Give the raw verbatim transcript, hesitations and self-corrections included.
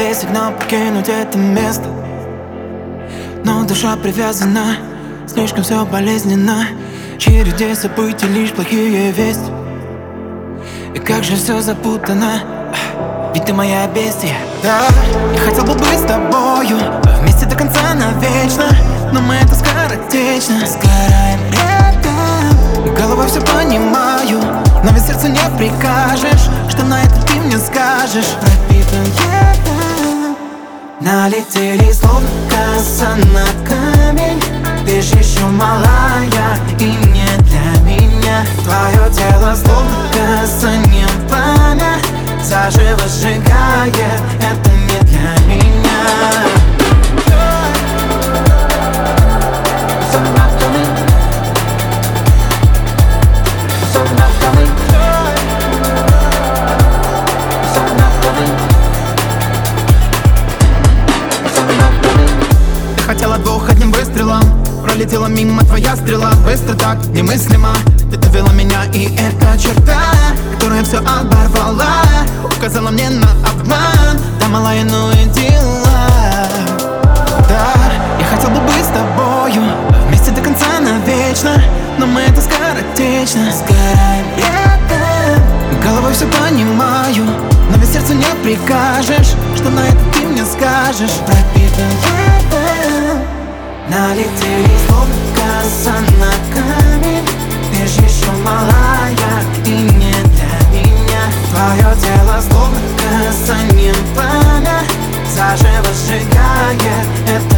голове сигнал покинуть это место, но душа привязана, слишком все болезненно. В череде событий лишь плохие вести. И как же все запутано, ведь ты моя бестия. Да, я хотел бы быть с тобою вместе до конца навечно, но мы это скоротечно. Сгораем рядом, головой все понимаю, но ведь сердцу не прикажешь, что на это ты мне скажешь. Пропитан ядом, налетели словно коса на камень. Ты ж еще малая и не для меня. Твое тело словно касание пламя, заживо сжигает, это не для меня. Ты хотела двух одним выстрелом, пролетела мимо твоя стрела. Быстро так, немыслимо, ты довела меня, и эта черта, которая все оборвала, указала мне на обман. Да, малая, ну и дела. Да, я хотел бы быть с тобою вместе до конца навечно, но мы это скоротечно. Сгораем рядом, головой все понимаю, но ведь сердцу не прикажешь, что на это ты мне скажешь. Пропитан ядом, налетели словно коса на камень. Ты ж еще малая и не для меня. Твое тело словно касание пламя, заживо сжигает, это